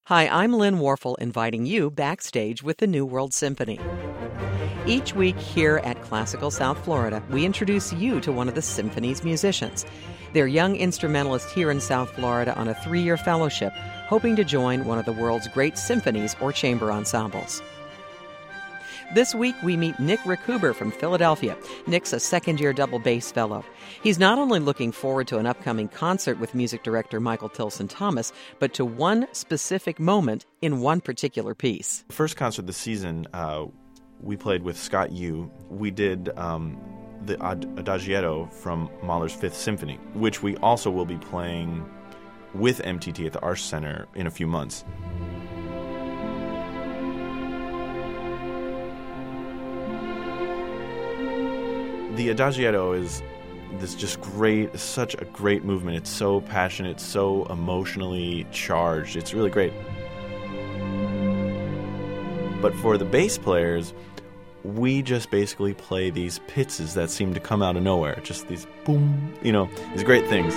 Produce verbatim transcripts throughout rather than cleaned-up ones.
Hi, I'm Lynn Warfel, inviting you backstage with the New World Symphony. Each week here at Classical South Florida, we introduce you to one of the symphony's musicians. They're young instrumentalists here in South Florida on a three-year fellowship, hoping to join one of the world's great symphonies or chamber ensembles. This week, we meet Nick Rickuber from Philadelphia. Nick's a second-year double bass fellow. He's not only looking forward to an upcoming concert with music director Michael Tilson Thomas, but to one specific moment in one particular piece. First concert this season, uh, we played with Scott Yu. We did um, the Ad- Adagietto from Mahler's Fifth Symphony, which we also will be playing with M T T at the Arch Center in a few months. The Adagietto is this just great, such a great movement. It's so passionate, so emotionally charged. It's really great. But for the bass players, we just basically play these pizzas that seem to come out of nowhere. Just these boom, you know, these great things.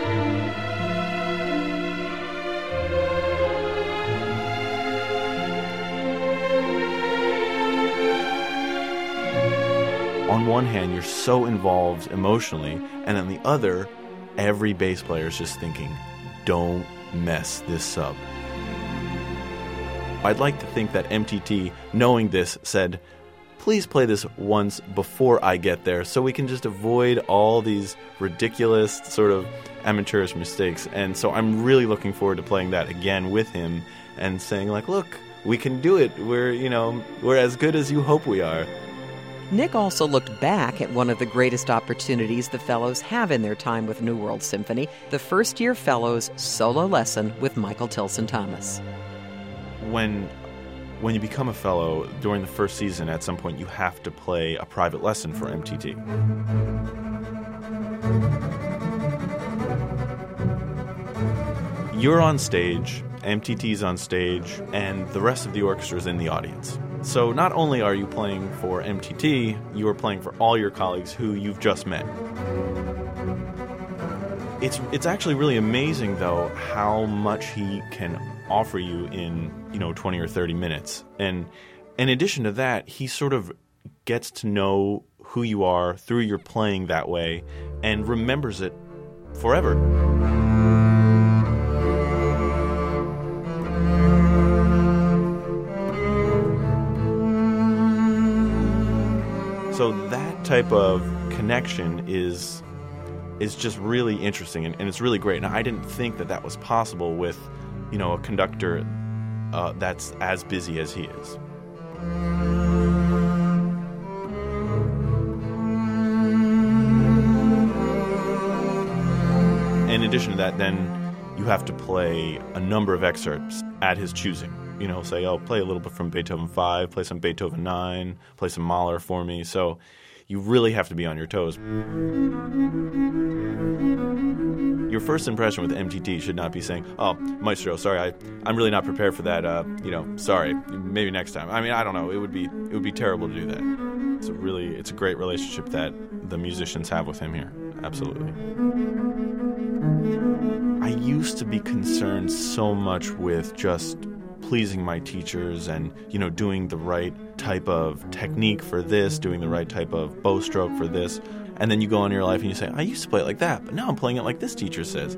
On one hand, you're so involved emotionally, and on the other, every bass player is just thinking, don't mess this up. I'd like to think that M T T, knowing this, said, please play this once before I get there so we can just avoid all these ridiculous sort of amateurish mistakes. And so I'm really looking forward to playing that again with him and saying, like, look, we can do it. We're, you know, we're as good as you hope we are. Nick also looked back at one of the greatest opportunities the fellows have in their time with New World Symphony, the first-year fellows' solo lesson with Michael Tilson Thomas. When, when you become a fellow, during the first season, at some point, you have to play a private lesson for M T T. You're on stage, M T T's on stage, and the rest of the orchestra is in the audience. So not only are you playing for M T T, you are playing for all your colleagues who you've just met. It's it's actually really amazing, though, how much he can offer you in, you know, twenty or thirty minutes. And in addition to that, he sort of gets to know who you are through your playing that way and remembers it forever. So that type of connection is is just really interesting, and, and it's really great. And I didn't think that that was possible with, you know, a conductor uh, that's as busy as he is. In addition to that, then you have to play a number of excerpts at his choosing. You know, say, oh, play a little bit from Beethoven five, play some Beethoven nine, play some Mahler for me. So you really have to be on your toes. Your first impression with M T T should not be saying, oh, Maestro, sorry, I, I'm really not prepared for that. Uh, you know, sorry, maybe next time. I mean, I don't know. It would be it would be terrible to do that. It's a really, it's a great relationship that the musicians have with him here. Absolutely. I used to be concerned so much with just pleasing my teachers and, you know, doing the right type of technique for this, doing the right type of bow stroke for this. And then you go on in your life and you say, I used to play it like that, but now I'm playing it like this teacher says.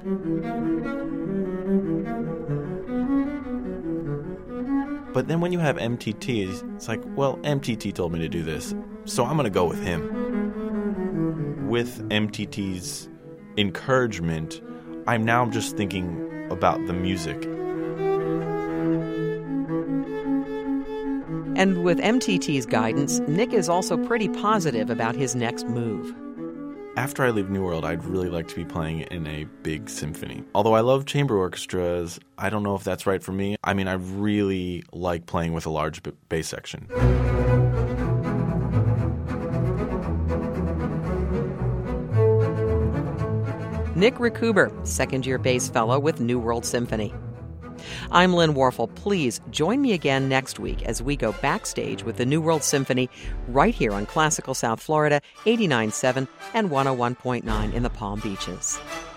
But then when you have M T T, it's like, well, M T T told me to do this, so I'm going to go with him. With M T T's encouragement, I'm now just thinking about the music. And with M T T's guidance, Nick is also pretty positive about his next move. After I leave New World, I'd really like to be playing in a big symphony. Although I love chamber orchestras, I don't know if that's right for me. I mean, I really like playing with a large b- bass section. Nick Rickuber, second-year bass fellow with New World Symphony. I'm Lynn Warfel. Please join me again next week as we go backstage with the New World Symphony right here on Classical South Florida, eighty-nine point seven and one oh one point nine in the Palm Beaches.